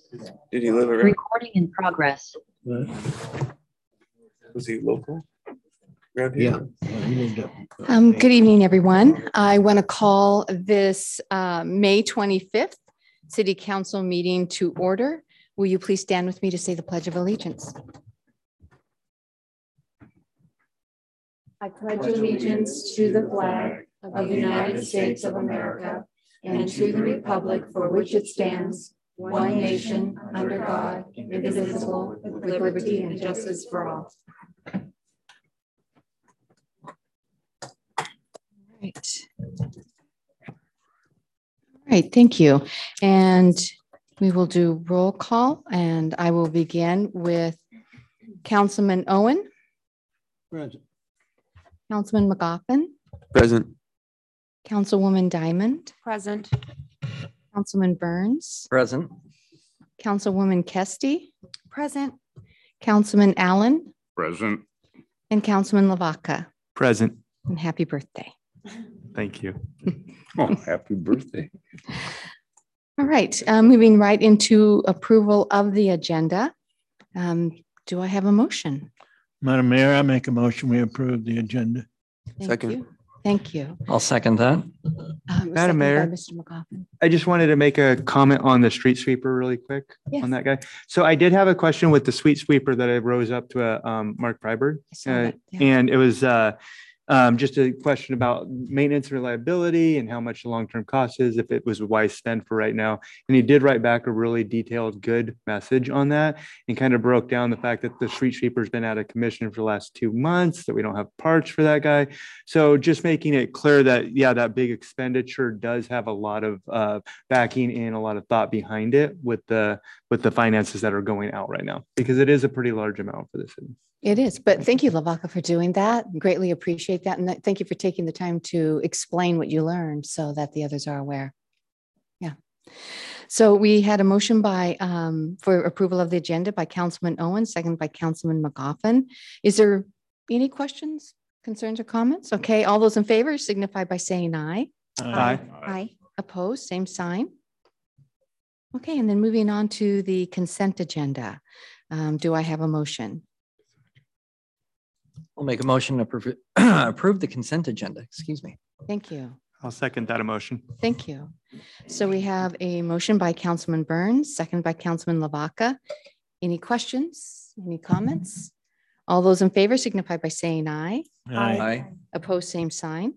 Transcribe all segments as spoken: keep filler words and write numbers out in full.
Did he live around? Recording in progress. Was he local? Around here? Yeah. Um, good evening, everyone. I want to call this uh, May twenty-fifth City Council meeting to order. Will you please stand with me to say the Pledge of Allegiance? I pledge allegiance to the flag of the United States of America and to the republic for which it stands, one nation, under God, indivisible, with liberty and justice for all. Right. All right, thank you. And we will do roll call, and I will begin with Councilman Owen. Present. Councilman McGoffin. Present. Councilwoman Diamond. Present. Councilman Burns. Present. Councilwoman Kesty. Present. Councilman Allen. Present. And Councilman Lavaca. Present. And happy birthday. Thank you. Oh, happy birthday. All right, uh, moving right into approval of the agenda. Um, do I have a motion? Madam Mayor, I make a motion, we approve the agenda. Thank Second. you. Thank you. I'll second that. Um, second by Mayor. Mister McGoffin. I just wanted to make a comment on the street sweeper really quick Yes. on that guy. So I did have a question with the street sweeper that I rose up to uh, um, Mark Freiberg. I saw Uh, that, yeah. and it was uh, um, just a question about maintenance and reliability and how much the long-term cost is, if it was a wise spend for right now. And he did write back a really detailed, good message on that and kind of broke down the fact that the street sweeper's been out of commission for the last two months, that we don't have parts for that guy. So just making it clear that, yeah, that big expenditure does have a lot of uh, backing and a lot of thought behind it with the with the finances that are going out right now, because it is a pretty large amount for the city. It is, but thank you, Lavaca, for doing that. Greatly appreciate that. And th- thank you for taking the time to explain what you learned so that the others are aware. Yeah. So we had a motion by um, for approval of the agenda by Councilman Owen, second by Councilman McGoffin. Is there any questions, concerns, or comments? Okay, all those in favor signify by saying aye. Aye. Aye. Opposed, same sign. Okay, and then moving on to the consent agenda. Um, do I have a motion? I'll make a motion to approve, approve the consent agenda. Excuse me. Thank you. I'll second that emotion. Thank you. So we have a motion by Councilman Burns, second by Councilman Lavaca. Any questions? Any comments? All those in favor signify by saying aye. Aye. Opposed, same sign.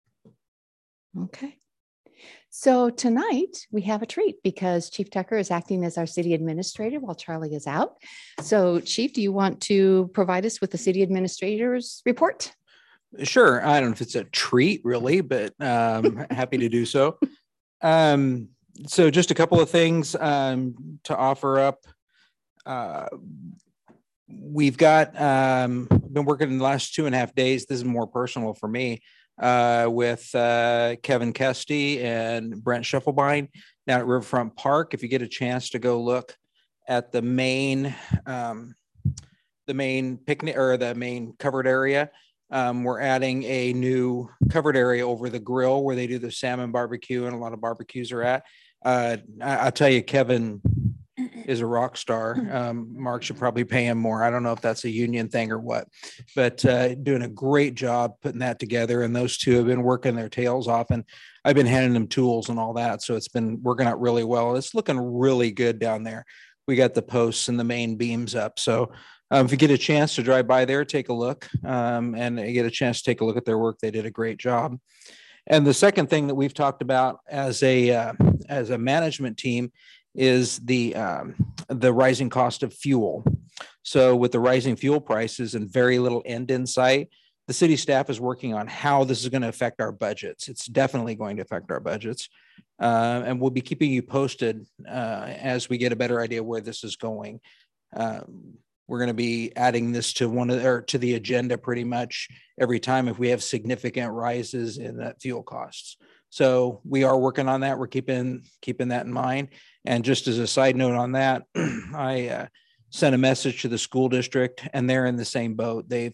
Okay. So tonight we have a treat because Chief Tucker is acting as our city administrator while Charlie is out. So Chief, do you want to provide us with the city administrator's report? Sure. I don't know if it's a treat really, but um, happy to do so. Um, so just a couple of things um, to offer up. Uh, we've got, um, been working in the last two and a half days. This is more personal for me. Uh, with uh, Kevin Kesty and Brent Schuffelbein down at Riverfront Park. If you get a chance to go look at the main, um, the main picnic or the main covered area, um, we're adding a new covered area over the grill where they do the salmon barbecue and a lot of barbecues are at. Uh, I, I'll tell you, Kevin is a rock star. Um, Mark should probably pay him more. I don't know if that's a union thing or what, but uh, doing a great job putting that together. And those two have been working their tails off, and I've been handing them tools and all that. So it's been working out really well. It's looking really good down there. We got the posts and the main beams up. So um, if you get a chance to drive by there, take a look um, and you get a chance to take a look at their work. They did a great job. And the second thing that we've talked about as a, uh, as a management team is the um, the rising cost of fuel. So with the rising fuel prices and very little end in sight, the city staff is working on how this is going to affect our budgets. It's definitely going to affect our budgets. Uh, and we'll be keeping you posted uh, as we get a better idea where this is going. Um, we're going to be adding this to one of or to the agenda pretty much every time if we have significant rises in that fuel costs. So we are working on that. We're keeping keeping that in mind. And just as a side note on that, I uh, sent a message to the school district, and they're in the same boat. They've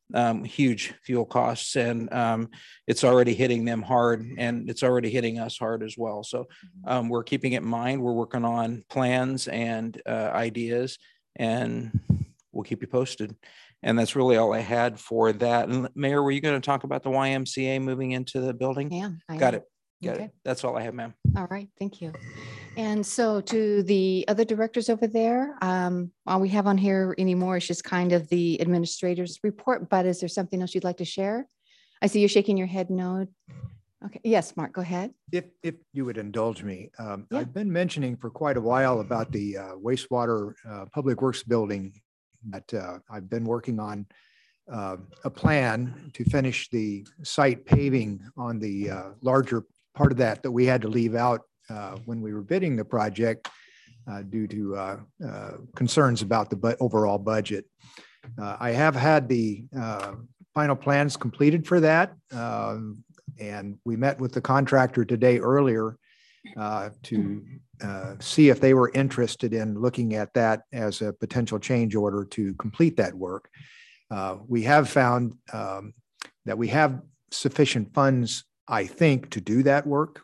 um, huge fuel costs, and um, it's already hitting them hard, and it's already hitting us hard as well. So um, we're keeping it in mind. We're working on plans and uh, ideas, and we'll keep you posted. And that's really all I had for that. And Mayor, were you going to talk about the Y M C A moving into the building? Yeah. I Got am. it. Got Okay. it. That's all I have, ma'am. All right, thank you. And so to the other directors over there, um, all we have on here anymore is just kind of the administrator's report, but is there something else you'd like to share? I see you're shaking your head no. Okay, yes, Mark, go ahead. If, if you would indulge me, um, Yeah. I've been mentioning for quite a while about the uh, wastewater uh, Public Works building that uh, I've been working on uh, a plan to finish the site paving on the uh, larger part of that that we had to leave out uh, when we were bidding the project uh, due to uh, uh, concerns about the bu- overall budget. Uh, I have had the uh, final plans completed for that. Um, and we met with the contractor today earlier uh, to uh, see if they were interested in looking at that as a potential change order to complete that work. Uh, we have found um, that we have sufficient funds, I think, to do that work.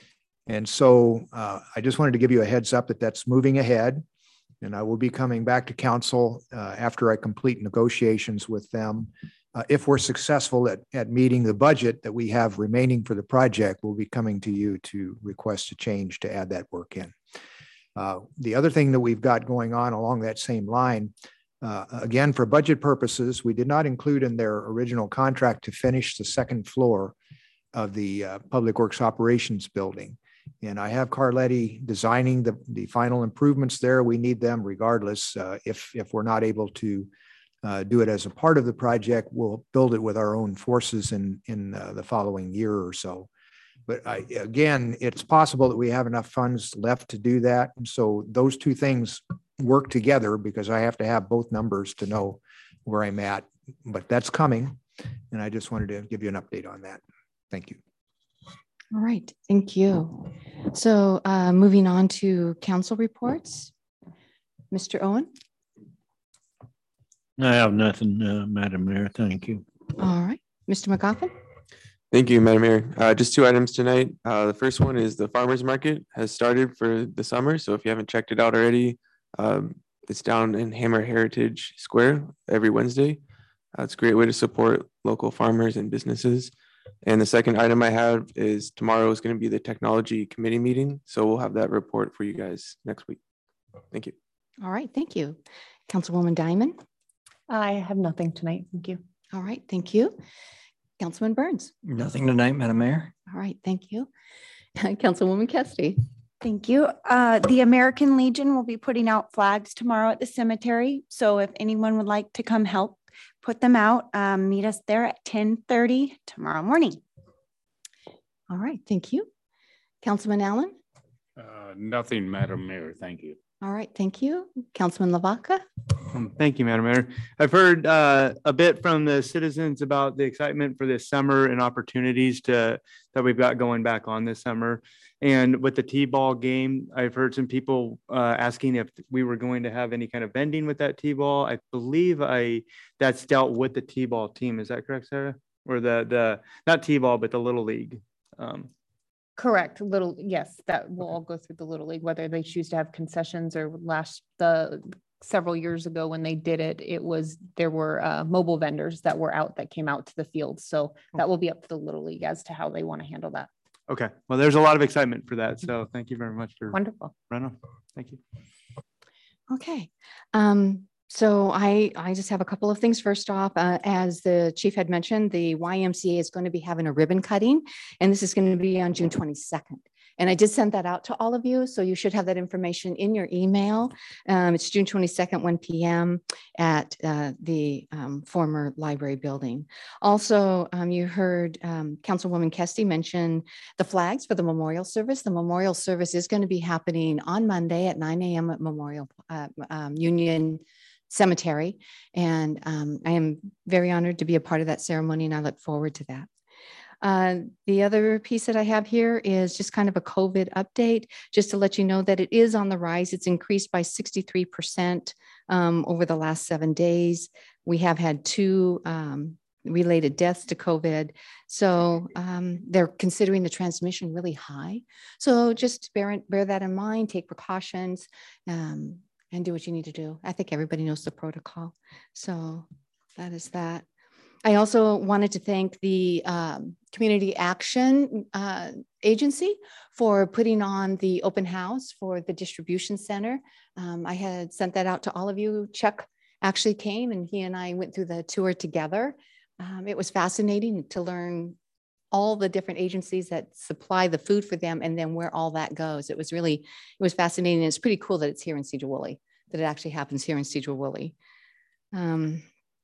And so uh, I just wanted to give you a heads up that that's moving ahead. And I will be coming back to council uh, after I complete negotiations with them. Uh, if we're successful at, at meeting the budget that we have remaining for the project, we'll be coming to you to request a change to add that work in. Uh, the other thing that we've got going on along that same line, uh, again, for budget purposes, we did not include in their original contract to finish the second floor of the uh, Public Works Operations building. And I have Carletti designing the, the final improvements there. We need them regardless. Uh, if, if we're not able to uh, do it as a part of the project, we'll build it with our own forces in, in uh, the following year or so. But I, again, it's possible that we have enough funds left to do that. And so those two things work together because I have to have both numbers to know where I'm at, but that's coming. And I just wanted to give you an update on that. Thank you. All right, thank you. So uh, moving on to council reports. Mister Owen? I have nothing, uh, Madam Mayor. Thank you. All right, Mister McGoffin? Thank you, Madam Mayor. Uh, just two items tonight. Uh, the first one is the farmer's market has started for the summer. So if you haven't checked it out already, um, it's down in Hammer Heritage Square every Wednesday. Uh, it's a great way to support local farmers and businesses. And the second item I have is tomorrow is going to be the technology committee meeting. So we'll have that report for you guys next week. Thank you. All right, thank you. Councilwoman Diamond? I have nothing tonight. Thank you. All right, thank you. Councilman Burns? Nothing tonight, Madam Mayor. All right, thank you. Councilwoman Kesty? Thank you. Uh, the American Legion will be putting out flags tomorrow at the cemetery. So if anyone would like to come help put them out, um, meet us there at ten thirty tomorrow morning. All right, thank you. Councilman Allen? Uh, Nothing, Madam Mayor. Thank you. All right, thank you. Councilman Lavaca? Um, Thank you, Madam Mayor. I've heard uh, a bit from the citizens about the excitement for this summer and opportunities to that we've got going back on this summer. And with the T-ball game, I've heard some people uh, asking if we were going to have any kind of vending with that T-ball. I believe I that's dealt with the T-ball team. Is that correct, Sarah? Or the the not T-ball, but the Little League. Um, Correct. Little, yes, that will all go through the Little League, whether they choose to have concessions or last the several years ago when they did it, it was there were uh, mobile vendors that were out that came out to the field. So that will be up to the Little League as to how they want to handle that. okay. Well, there's a lot of excitement for that. So thank you very much for Wonderful. running. Thank you. Okay. Um, so I, I just have a couple of things. First off, uh, as the chief had mentioned, the Y M C A is going to be having a ribbon cutting, and this is going to be on June twenty-second. And I did send that out to all of you, so you should have that information in your email. Um, it's June twenty-second, one p m at uh, the um, former library building. Also, um, you heard um, Councilwoman Kesty mention the flags for the memorial service. The memorial service is going to be happening on Monday at nine a m at Memorial uh, um, Union Cemetery. And um, I am very honored to be a part of that ceremony, and I look forward to that. Uh, the other piece that I have here is just kind of a COVID update, just to let you know that it is on the rise. It's increased by sixty-three percent um, over the last seven days. We have had two um, related deaths to COVID. So um, they're considering the transmission really high. So just bear, bear that in mind, take precautions, um, and do what you need to do. I think everybody knows the protocol. So that is that. I also wanted to thank the um, Community Action uh, Agency for putting on the open house for the distribution center. Um, I had sent that out to all of you. Chuck actually came and he and I went through the tour together. Um, it was fascinating to learn all the different agencies that supply the food for them and then where all that goes. It was really, it was fascinating. It's pretty cool that it's here in Sedro-Woolley, that it actually happens here in Sedro-Woolley. Um,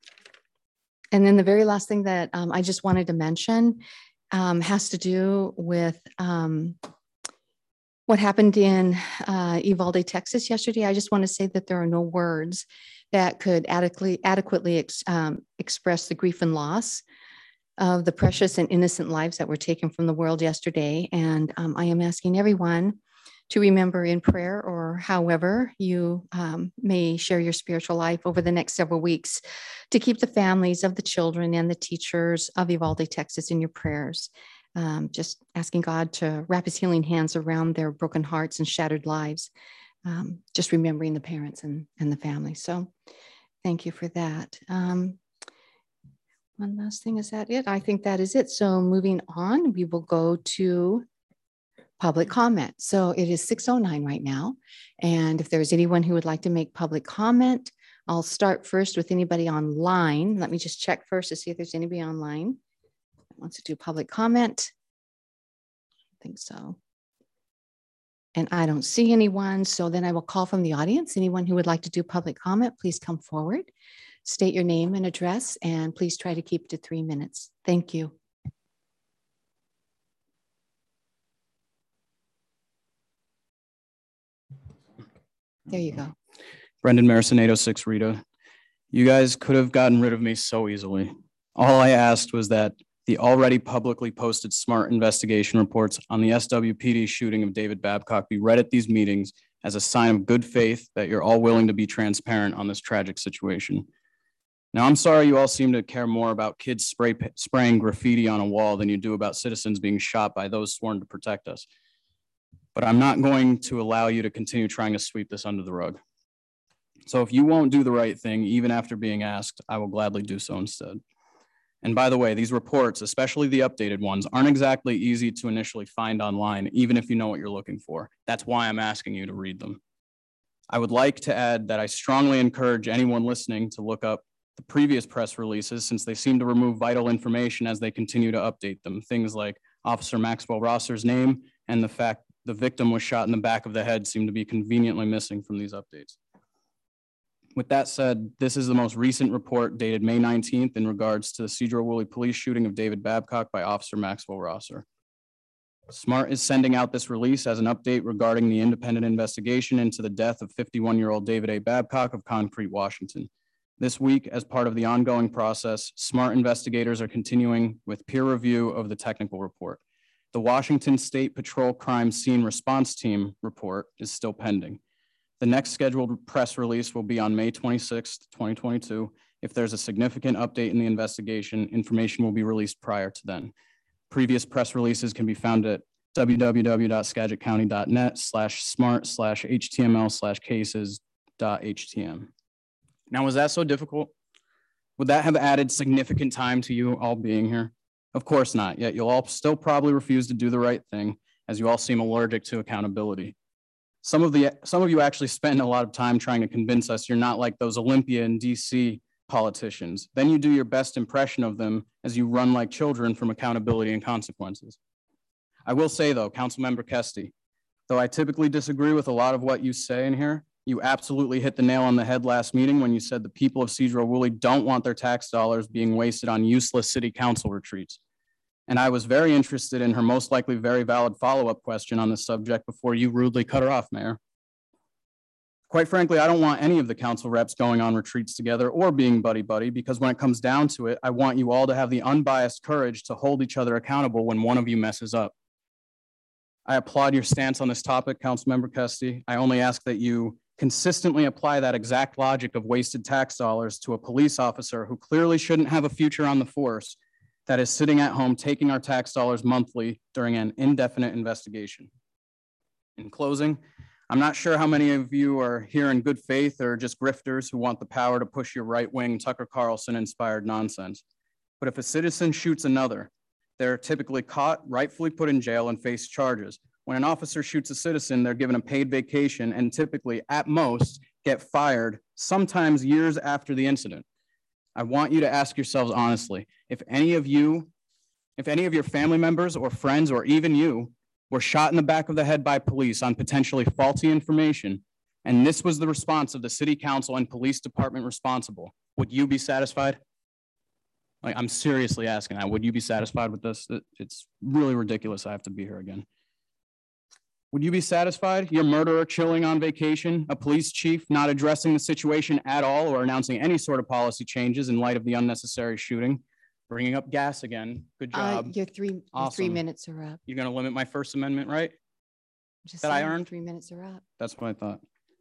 And then the very last thing that um, I just wanted to mention um, has to do with um, what happened in uh, Uvalde, Texas yesterday. I just want to say that there are no words that could adequately, adequately ex, um, express the grief and loss of the precious and innocent lives that were taken from the world yesterday. And um, I am asking everyone to remember in prayer, or however you um, may share your spiritual life over the next several weeks, to keep the families of the children and the teachers of Uvalde, Texas in your prayers. Um, just asking God to wrap his healing hands around their broken hearts and shattered lives. Um, just remembering the parents and, and the family. So thank you for that. Um, one last thing, is that it? I think that is it. So moving on, we will go to public comment. So it is six oh nine right now. And if there's anyone who would like to make public comment, I'll start first with anybody online. Let me just check first to see if there's anybody online that wants to do public comment. I think so. And I don't see anyone. So then I will call from the audience. Anyone who would like to do public comment, please come forward, state your name and address, and please try to keep it to three minutes. Thank you. There you go. Brendan Maricinato, six Rita. You guys could have gotten rid of me so easily. All I asked was that the already publicly posted SMART investigation reports on the S W P D shooting of David Babcock be read at these meetings as a sign of good faith that you're all willing to be transparent on this tragic situation. Now, I'm sorry you all seem to care more about kids spray, spraying graffiti on a wall than you do about citizens being shot by those sworn to protect us. But I'm not going to allow you to continue trying to sweep this under the rug. So if you won't do the right thing, even after being asked, I will gladly do so instead. And by the way, these reports, especially the updated ones, aren't exactly easy to initially find online, even if you know what you're looking for. That's why I'm asking you to read them. I would like to add that I strongly encourage anyone listening to look up the previous press releases, since they seem to remove vital information as they continue to update them. Things like Officer Maxwell Rosser's name and the fact the victim was shot in the back of the head seem to be conveniently missing from these updates. With that said, this is the most recent report dated May nineteenth in regards to the Sedro-Woolley police shooting of David Babcock by Officer Maxwell Rosser. SMART is sending out this release as an update regarding the independent investigation into the death of fifty-one-year-old David A. Babcock of Concrete, Washington. This week, as part of the ongoing process, SMART investigators are continuing with peer review of the technical report. The Washington State Patrol Crime Scene Response Team report is still pending. The next scheduled press release will be on May twenty-sixth, twenty twenty-two. If there's a significant update in the investigation, information will be released prior to then. Previous press releases can be found at w w w dot skagit county dot net slash smart slash h t m l slash cases dot h t m. Now, was that so difficult? Would that have added significant time to you all being here? Of course not, yet you'll all still probably refuse to do the right thing, as you all seem allergic to accountability. Some of, the, some of you actually spend a lot of time trying to convince us you're not like those Olympia and D C politicians. Then you do your best impression of them as you run like children from accountability and consequences. I will say though, Councilmember Kesty, though I typically disagree with a lot of what you say in here, you absolutely hit the nail on the head last meeting when you said the people of Sedro-Woolley don't want their tax dollars being wasted on useless city council retreats. And I was very interested in her most likely very valid follow-up question on this subject before you rudely cut her off, Mayor. Quite frankly, I don't want any of the council reps going on retreats together or being buddy-buddy, because when it comes down to it, I want you all to have the unbiased courage to hold each other accountable when one of you messes up. I applaud your stance on this topic, Councilmember Kesty. I only ask that you consistently apply that exact logic of wasted tax dollars to a police officer who clearly shouldn't have a future on the force that is sitting at home taking our tax dollars monthly during an indefinite investigation. In closing, I'm not sure how many of you are here in good faith or just grifters who want the power to push your right-wing Tucker Carlson inspired nonsense. But if a citizen shoots another, they're typically caught, rightfully put in jail, and face charges. When an officer shoots a citizen, they're given a paid vacation and typically, at most, get fired, sometimes years after the incident. I want you to ask yourselves honestly, if any of you, if any of your family members or friends or even you were shot in the back of the head by police on potentially faulty information, and this was the response of the city council and police department responsible, would you be satisfied? Like, I'm seriously asking that. Would you be satisfied with this? It's really ridiculous I have to be here again. Would you be satisfied? Your murderer chilling on vacation, a police chief not addressing the situation at all or announcing any sort of policy changes in light of the unnecessary shooting, bringing up gas again. Good Uh, job. Your three, your three Awesome. minutes are up. You're going to limit my First Amendment right? Just That I saying, earned? Three minutes are up. That's what I thought.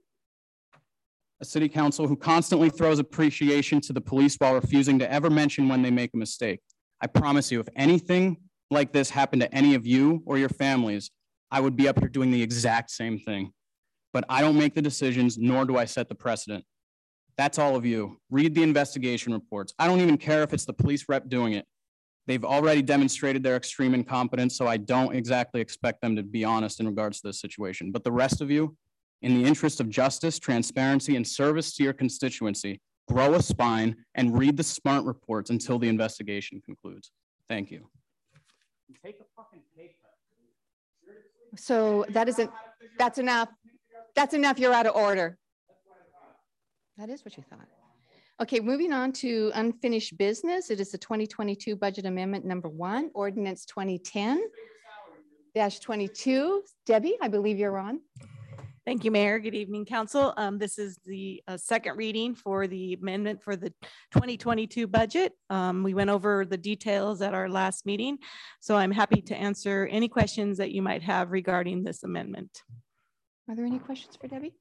A city council who constantly throws appreciation to the police while refusing to ever mention when they make a mistake. I promise you, if anything like this happened to any of you or your families, I would be up here doing the exact same thing. But I don't make the decisions, nor do I set the precedent. That's all of you. Read the investigation reports. I don't even care if it's the police rep doing it. They've already demonstrated their extreme incompetence, so I don't exactly expect them to be honest in regards to this situation. But the rest of you, in the interest of justice, transparency, and service to your constituency, grow a spine and read the SMART reports until the investigation concludes. Thank you. Take a fucking pay cut. So that isn't, that's enough. That's enough. You're out of order. That is what you thought. Okay, moving on to unfinished business. It is the twenty twenty-two budget amendment number one, ordinance twenty ten dash twenty-two. Debbie, I believe you're on. Thank you, Mayor. Good evening, Council. Um, this is the uh, second reading for the amendment for the twenty twenty-two budget. Um, we went over the details at our last meeting, so I'm happy to answer any questions that you might have regarding this amendment. Are there any questions for Debbie?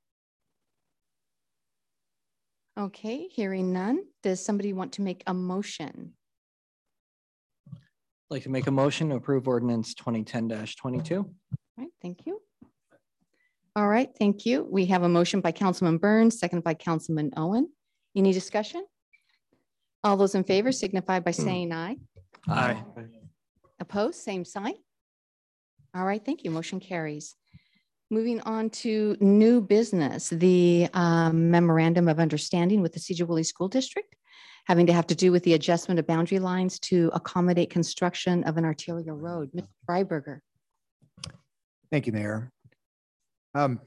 Okay, hearing none. Does somebody want to make a motion? I'd like to make a motion to approve ordinance twenty ten dash twenty-two. All right, thank you. All right, thank you. We have a motion by Councilman Burns, seconded by Councilman Owen. Any discussion? All those in favor signify by saying aye. Aye. Opposed, same sign. All right, thank you. Motion carries. Moving on to new business, the um, memorandum of understanding with the Cedar Woolley School District, having to have to do with the adjustment of boundary lines to accommodate construction of an arterial road. Mister Freiberger. Thank you, Mayor. Um,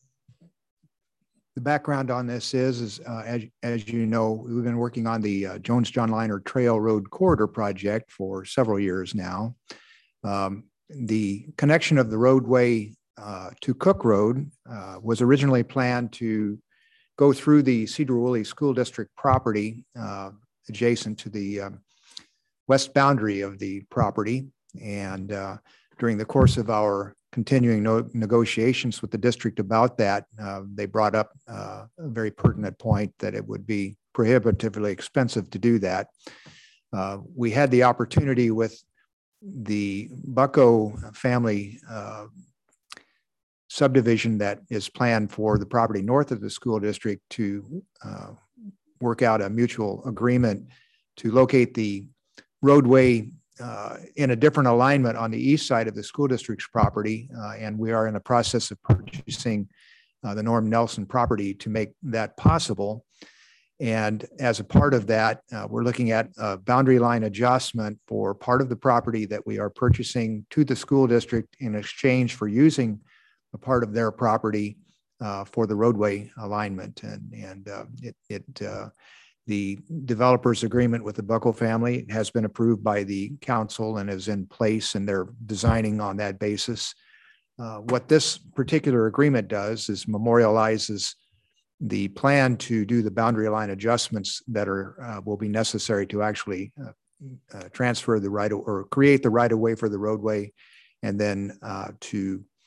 the background on this is, is uh, as, as you know, we've been working on the uh, Jones-John Liner Trail Road Corridor project for several years now. Um, the connection of the roadway uh, to Cook Road uh, was originally planned to go through the Cedar Woolley School District property uh, adjacent to the um, west boundary of the property. And uh, during the course of our continuing no negotiations with the district about that, uh, they brought up uh, a very pertinent point that it would be prohibitively expensive to do that. Uh, we had the opportunity with the Bucko family uh, subdivision that is planned for the property north of the school district to uh, work out a mutual agreement to locate the roadway Uh, in a different alignment on the east side of the school district's property. Uh, and we are in the process of purchasing uh, the Norm Nelson property to make that possible. And as a part of that, uh, we're looking at a boundary line adjustment for part of the property that we are purchasing to the school district in exchange for using a part of their property uh, for the roadway alignment. And, and uh, it, it uh, the developer's agreement with the Bucko family has been approved by the council and is in place, and they're designing on that basis. Uh, what this particular agreement does is memorializes the plan to do the boundary line adjustments that are uh, will be necessary to actually uh, uh, transfer the right of, or create the right of way for the roadway, and then uh, to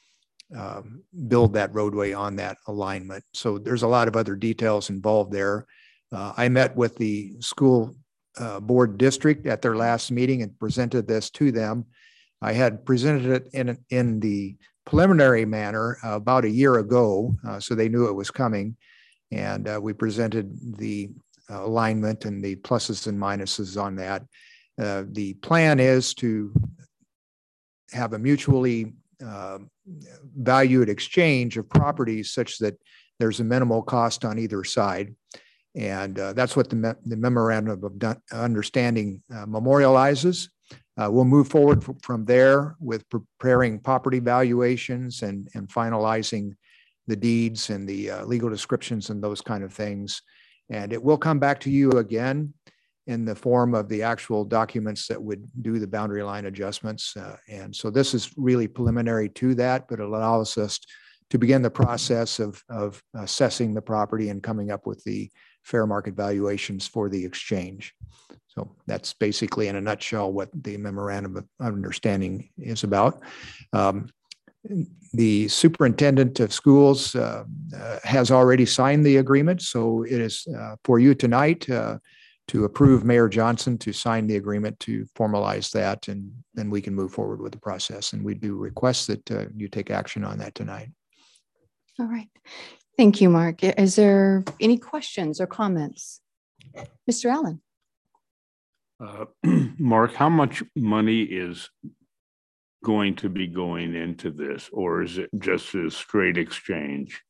um, build that roadway on that alignment. So there's a lot of other details involved there. Uh, I met with the school uh, board district at their last meeting and presented this to them. I had presented it in, in the preliminary manner uh, about a year ago, uh, so they knew it was coming. And uh, we presented the uh, alignment and the pluses and minuses on that. Uh, the plan is to have a mutually uh, valued exchange of properties such that there's a minimal cost on either side. And uh, that's what the, me the memorandum of understanding uh, memorializes. Uh, we'll move forward from there with preparing property valuations and, and finalizing the deeds and the uh, legal descriptions and those kind of things. And it will come back to you again in the form of the actual documents that would do the boundary line adjustments. Uh, and so this is really preliminary to that, but it allows us to begin the process of, of assessing the property and coming up with the fair market valuations for the exchange. So that's basically in a nutshell what the memorandum of understanding is about. Um, the superintendent of schools uh, uh, has already signed the agreement. So it is uh, for you tonight uh, to approve Mayor Johnson to sign the agreement to formalize that, and then we can move forward with the process. And we do request that uh, you take action on that tonight. All right. Thank you, Mark. Is there any questions or comments? Mister Allen. Uh, Mark, how much money is going to be going into this, or is it just a straight exchange?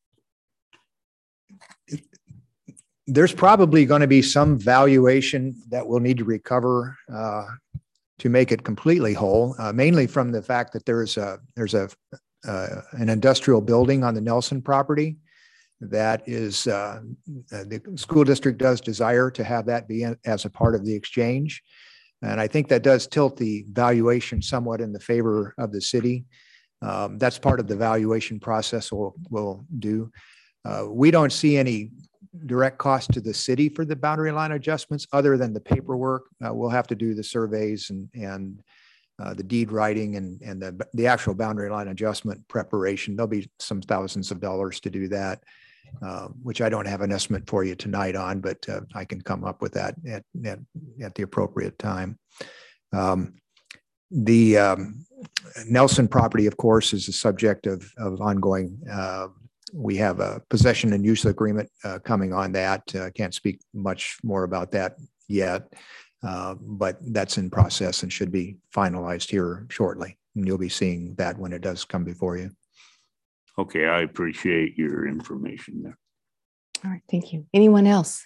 There's probably going to be some valuation that we'll need to recover uh, to make it completely whole, uh, mainly from the fact that there's a there's a uh, an industrial building on the Nelson property that is uh, the school district does desire to have that be as a part of the exchange. And I think that does tilt the valuation somewhat in the favor of the city. Um, that's part of the valuation process we'll, we'll do. Uh, we don't see any direct cost to the city for the boundary line adjustments other than the paperwork. Uh, we'll have to do the surveys and, and uh, the deed writing and, and the, the actual boundary line adjustment preparation. There'll be some thousands of dollars to do that. Uh, which I don't have an estimate for you tonight on, but uh, I can come up with that at, at, at the appropriate time. Um, the um, Nelson property, of course, is a subject of, of ongoing. Uh, we have a possession and use agreement uh, coming on that. I uh, can't speak much more about that yet, uh, but that's in process and should be finalized here shortly. And you'll be seeing that when it does come before you. Okay, I appreciate your information there. All right, thank you. Anyone else?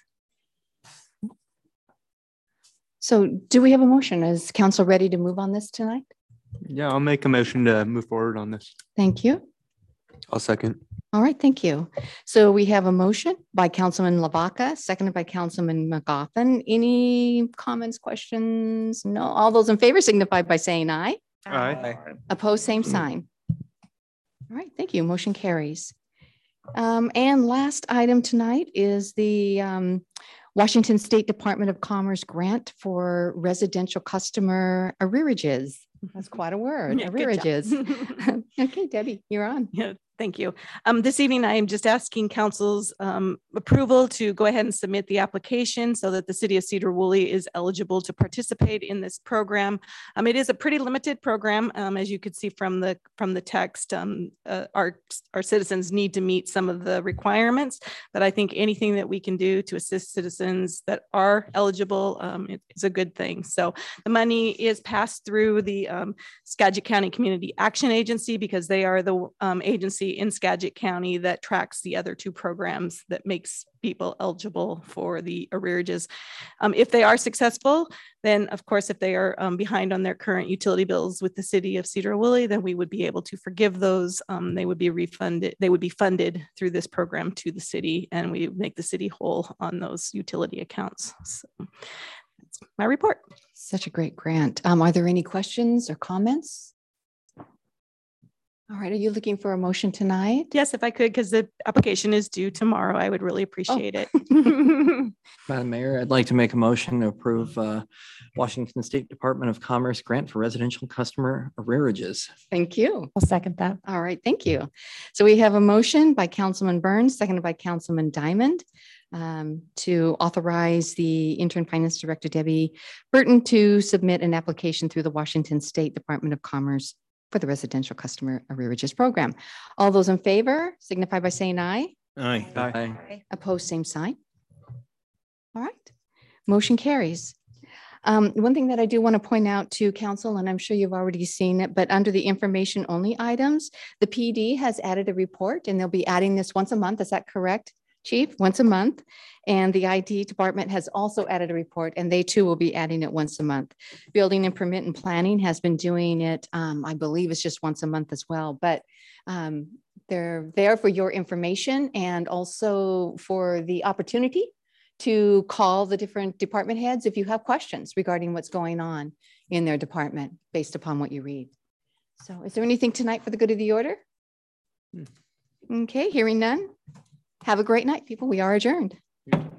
So do we have a motion? Is council ready to move on this tonight? Yeah, I'll make a motion to move forward on this. Thank you. I'll second. All right, thank you. So we have a motion by Councilman Lavaca, seconded by Councilman McGoffin. Any comments, questions? No. All those in favor signify by saying aye. Aye. Opposed, same sign. All right, thank you. Motion carries. Um, and last item tonight is the um, Washington State Department of Commerce grant for residential customer arrearages. That's quite a word, Yeah, good arrearages. Okay, Debbie, you're on. Yeah, thank you. Um, this evening, I am just asking council's um, approval to go ahead and submit the application so that the city of Cedar Woolley is eligible to participate in this program. Um, it is a pretty limited program, um, as you could see from the from the text. Um, uh, our our citizens need to meet some of the requirements, but I think anything that we can do to assist citizens that are eligible um, is a good thing. So the money is passed through the um, Skagit County Community Action Agency because they are the um, agency in Skagit County that tracks the other two programs that makes people eligible for the arrearages. Um, if they are successful, then of course, if they are um, behind on their current utility bills with the city of Cedar Woolley, then we would be able to forgive those. Um, they would be refunded. They would be funded through this program to the city, and we make the city whole on those utility accounts. So that's my report. Such a great grant. Um, are there any questions or comments? All right, are you looking for a motion tonight? Yes, if I could, because the application is due tomorrow. I would really appreciate it. Madam Mayor, I'd like to make a motion to approve uh, Washington State Department of Commerce grant for residential customer arrearages. Thank you. I'll second that. All right, thank you. So we have a motion by Councilman Burns, seconded by Councilman Diamond, um, to authorize the intern finance director, Debbie Burton, to submit an application through the Washington State Department of Commerce for the residential customer arrearages program. All those in favor signify by saying aye. Aye. Aye. Opposed, same sign. All right, motion carries. Um, one thing that I do want to point out to council, and I'm sure you've already seen it, but under the information only items, the P D has added a report and they'll be adding this once a month. Is that correct, Chief? Once a month. And the I T department has also added a report and they too will be adding it once a month. Building and permit and planning has been doing it, um, I believe it's just once a month as well, but um, they're there for your information and also for the opportunity to call the different department heads if you have questions regarding what's going on in their department based upon what you read. So is there anything tonight for the good of the order? Okay, hearing none. Have a great night, people. We are adjourned.